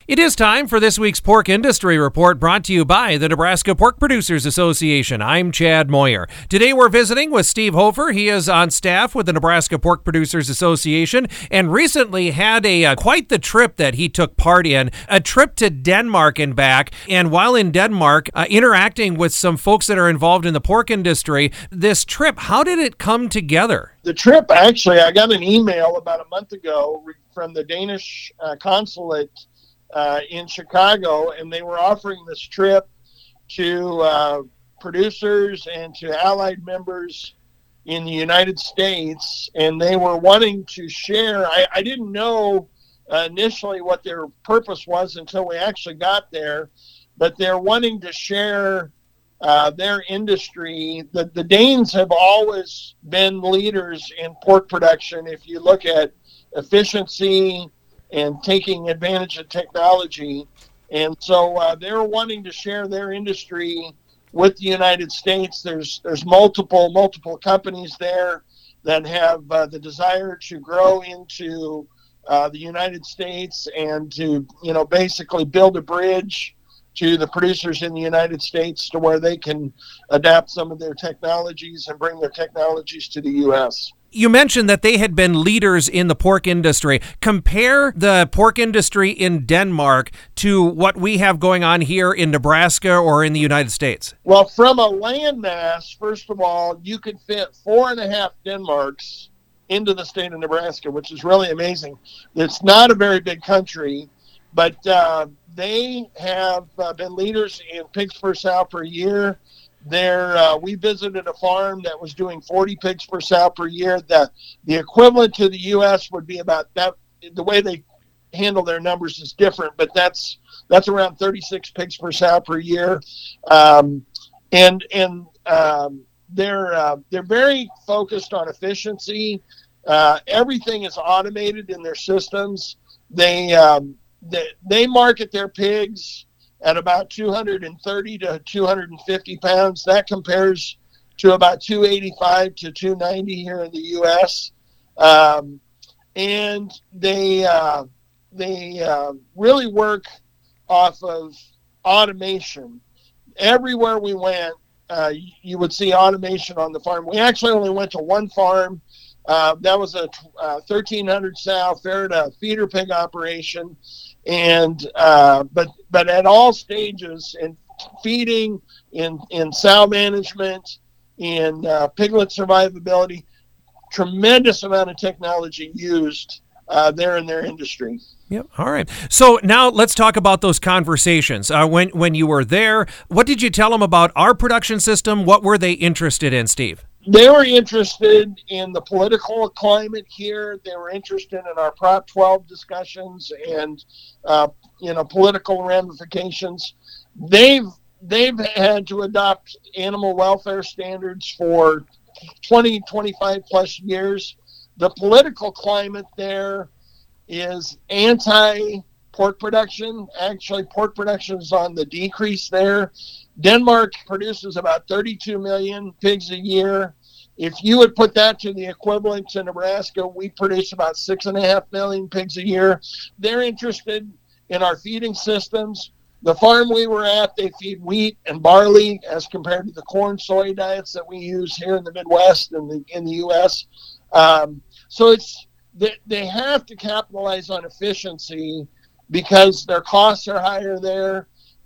It is time for this week's Pork Industry Report, brought to you by the Nebraska Pork Producers Association. I'm Chad Moyer. Today we're visiting with Steve Hofer. He is on staff with the Nebraska Pork Producers Association and recently had quite the trip that he took part in, a trip to Denmark and back. And while in Denmark, interacting with some folks that are involved in the pork industry, this trip, how did it come together? The trip, actually, I got an email about a month ago from the Danish consulate in Chicago, and they were offering this trip to producers and to allied members in the United States, and they were wanting to share. I didn't know initially what their purpose was until we actually got there, but they're wanting to share their industry. The Danes have always been leaders in pork production. If you look at efficiency and taking advantage of technology. And so they're wanting to share their industry with the United States. There's multiple companies there that have the desire to grow into the United States and to, basically build a bridge to the producers in the United States to where they can adapt some of their technologies and bring their technologies to the U.S. You mentioned that they had been leaders in the pork industry. Compare the pork industry in Denmark to what we have going on here in Nebraska or in the United States. Well, from a land mass, first of all, you could fit 4.5 Denmarks into the state of Nebraska, which is really amazing. It's not a very big country, but they have been leaders in pigs per sow per year. We visited a farm that was doing 40 pigs per sow per year. The equivalent to the U.S. would be about that. The way they handle their numbers is different, but that's around 36 pigs per sow per year. They're very focused on efficiency. Everything is automated in their systems. They market their pigs at about 230 to 250 pounds. That compares to about 285 to 290 here in the U.S. And they really work off of automation. Everywhere we went, you would see automation on the farm. We actually only went to one farm. That was a 1,300 sow Farida feeder pig operation. And but at all stages, in feeding, in sow management, in piglet survivability, tremendous amount of technology used there in their industry. Yep. All right. So now let's talk about those conversations. When you were there, what did you tell them about our production system? What were they interested in, Steve? They were interested in the political climate here. They were interested in our Prop 12 discussions and, political ramifications. They've had to adopt animal welfare standards for 20, 25 plus years. The political climate there is anti-pork production. Actually, pork production is on the decrease there. Denmark produces about 32 million pigs a year. If you would put that to the equivalent to Nebraska, we produce about 6.5 million pigs a year. They're interested in our feeding systems. The farm we were at, they feed wheat and barley as compared to the corn, soy diets that we use here in the Midwest and in the U.S. So they have to capitalize on efficiency because their costs are higher there.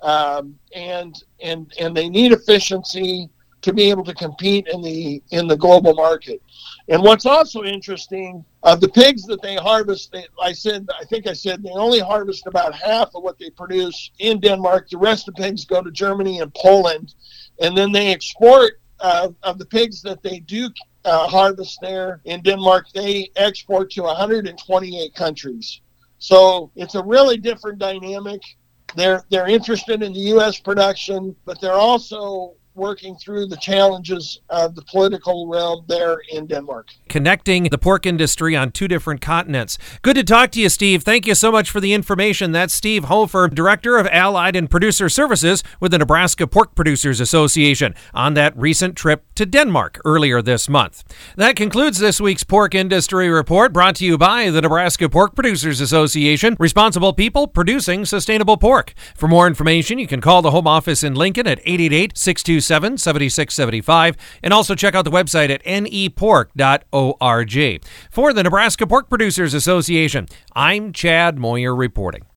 And they need efficiency to be able to compete in the global market. And what's also interesting, the pigs that they harvest, I think I said they only harvest about half of what they produce in Denmark. The rest of the pigs go to Germany and Poland, and then they export of the pigs that they do harvest there in Denmark. They export to 128 countries. So it's a really different dynamic. They're interested in the U.S. production, but they're also working through the challenges of the political realm there in Denmark. Connecting the pork industry on two different continents. Good to talk to you, Steve. Thank you so much for the information. That's Steve Hofer, Director of Allied and Producer Services with the Nebraska Pork Producers Association, on that recent trip to Denmark earlier this month. That concludes this week's Pork Industry Report, brought to you by the Nebraska Pork Producers Association, responsible people producing sustainable pork. For more information, you can call the home office in Lincoln at 888-627-7675, and also check out the website at nepork.org. For the Nebraska Pork Producers Association, I'm Chad Moyer reporting.